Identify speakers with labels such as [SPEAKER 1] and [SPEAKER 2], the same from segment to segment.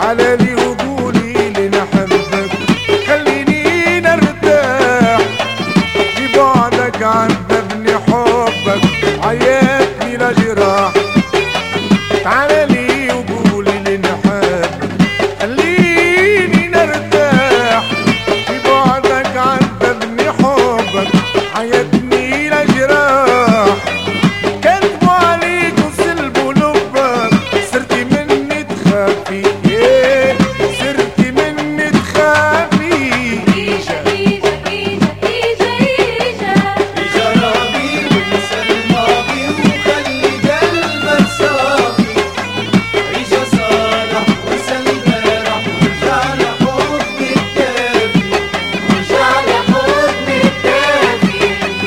[SPEAKER 1] تعالى لي وقولي لي نحبك، خليني نرتاح في بعدك عن ببني حبك عياتني لجراح. تعالى لي وقولي لي نحبك، خليني نرتاح في بعدك عن ببني حبك عياتني لجراح. كذبوا عليك وسلبوا لبك، صرتي مني تخافي، صرتي مني تخافي.
[SPEAKER 2] إيجا إيجا إيجا إيجا إيجا
[SPEAKER 3] إجا ربي وانسى الماضي وخلي قلبك صافي. إجا صالح وانسى البارح ورجع لحضني الدافي،
[SPEAKER 2] ورجع لحضني الدافي.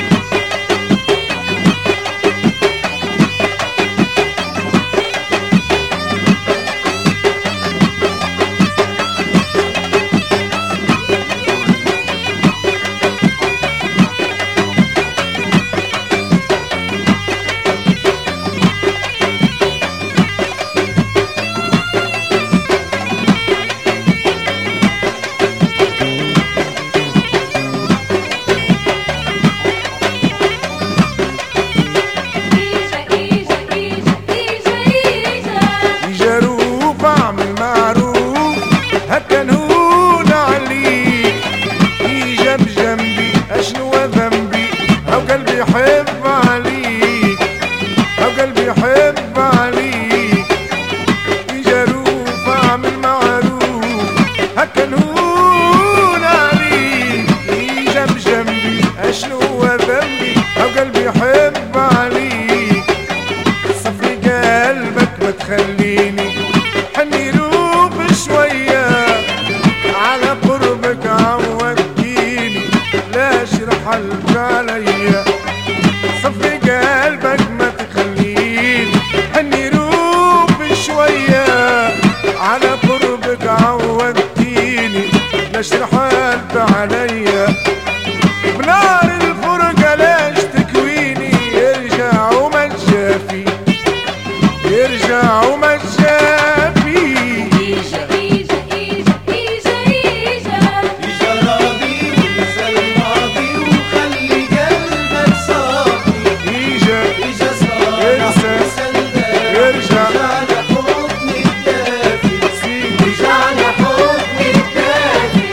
[SPEAKER 2] إيجا إيجا إيجا إيجا إيجا
[SPEAKER 1] إجا روف اعمل معروف هكا نهون عليك. إجا بجنبي اشنو ذنبي، أو قلبي يحب عليك، أو قلبي يحب عليك. إجا روف اعمل معروف هكا نهون عليك. إجا بجنبي اشنو ذنبي، أو قلبي يحب عليك. صفي قلبك ما تخليني حني روب شوية، على قربك عودتيني لاش رحلت عليا. صفي قلبك ما تخليني حني روب شوية، على قربك عودتيني لاش رحلت عليا. بنار الفرقة لاش تكويني، يرجع وما تشافي، يرجع وما تشافي.
[SPEAKER 2] إيجا إيجا إيجا إيجا إيجا
[SPEAKER 3] إجا ربي وانسى الماضي وخلي قلبك صافي.
[SPEAKER 1] إجا
[SPEAKER 3] إجا صالح
[SPEAKER 1] ينسى،
[SPEAKER 3] وانسى البارح
[SPEAKER 1] يرجع.
[SPEAKER 3] ورجع لحضني الدافي،
[SPEAKER 1] سيدي
[SPEAKER 3] ورجع لحضني الدافي.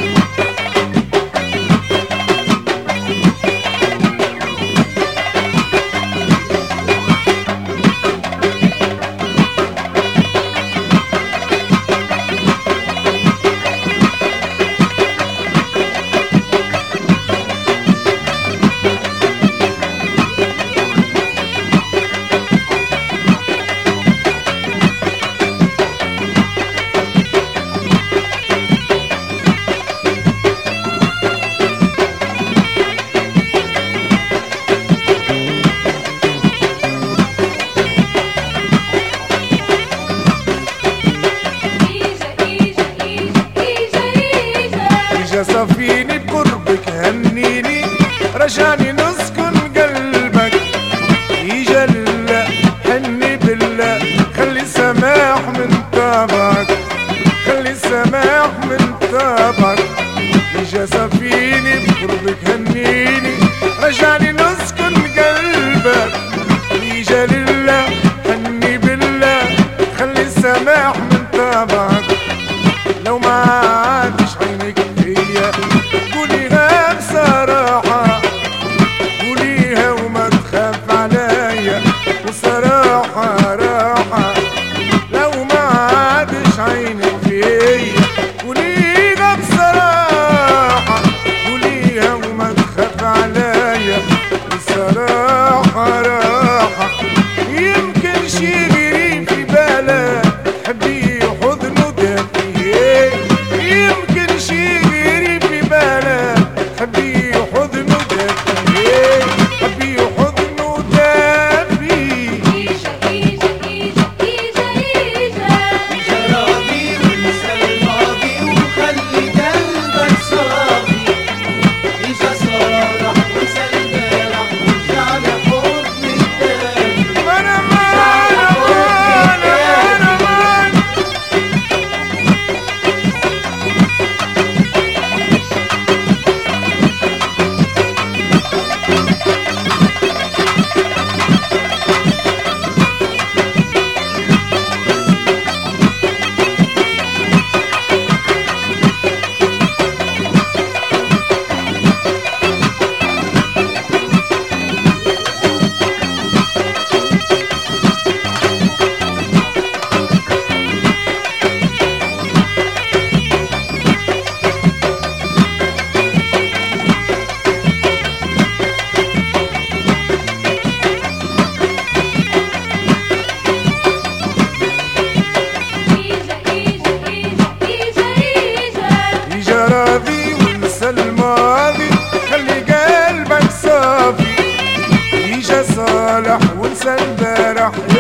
[SPEAKER 2] إيجا إيجا إيجا إيجا إيجا
[SPEAKER 1] إجا صفيني بقربك هنيني، رجعني نسكن قلبك. إجا لله حني بالله، خلي السماح من طبعك، خلي السماح من طبعك. إجا صفيني بقربك هنيني، رجعني نسكن قلبك. إجا لله حني بالله، خلي السماح من طبعك. لو ما عادش عينك فيا قوليها بصراحة، قوليها وما تخاف عليا بصراحة راحة. لو ما عادش عينك فيا قوليها بصراحة، قوليها وما تخاف عليا بصراحة راحة. يمكن شي غريب في بالك، حبي حضنه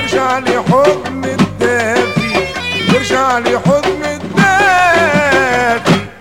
[SPEAKER 1] وارجع لي حضن الدافي، وارجع لي حضن